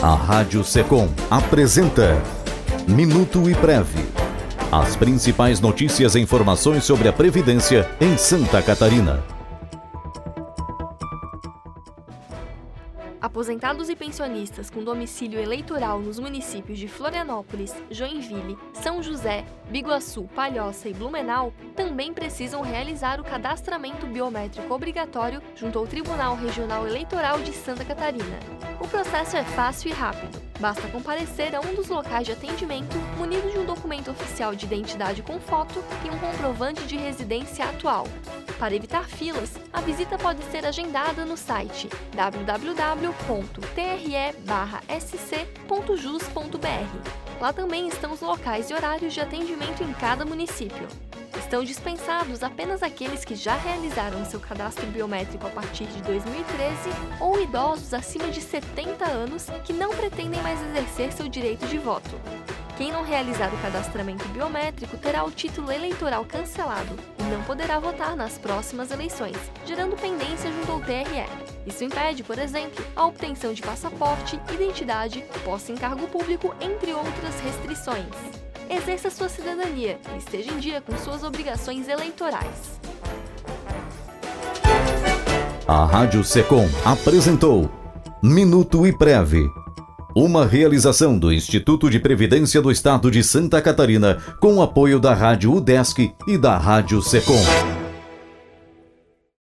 A Rádio Secom apresenta Minuto IPREV. As principais notícias e informações sobre a Previdência em Santa Catarina. Aposentados e pensionistas com domicílio eleitoral nos municípios de Florianópolis, Joinville, São José, Biguaçu, Palhoça e Blumenau também precisam realizar o cadastramento biométrico obrigatório junto ao Tribunal Regional Eleitoral de Santa Catarina. O processo é fácil e rápido. Basta comparecer a um dos locais de atendimento munido de um documento oficial de identidade com foto e um comprovante de residência atual. Para evitar filas, a visita pode ser agendada no site www.tre/sc.jus.br. Lá também estão os locais e horários de atendimento em cada município. Estão dispensados apenas aqueles que já realizaram seu cadastro biométrico a partir de 2013 ou idosos acima de 70 anos que não pretendem mais exercer seu direito de voto. Quem não realizar o cadastramento biométrico terá o título eleitoral cancelado e não poderá votar nas próximas eleições, gerando pendência junto ao TRE. Isso impede, por exemplo, a obtenção de passaporte, identidade, posse em cargo público, entre outras restrições. Exerça sua cidadania e esteja em dia com suas obrigações eleitorais. A Rádio Secom apresentou Minuto IPREV. Uma realização do Instituto de Previdência do Estado de Santa Catarina, com o apoio da Rádio UDESC e da Rádio Secom.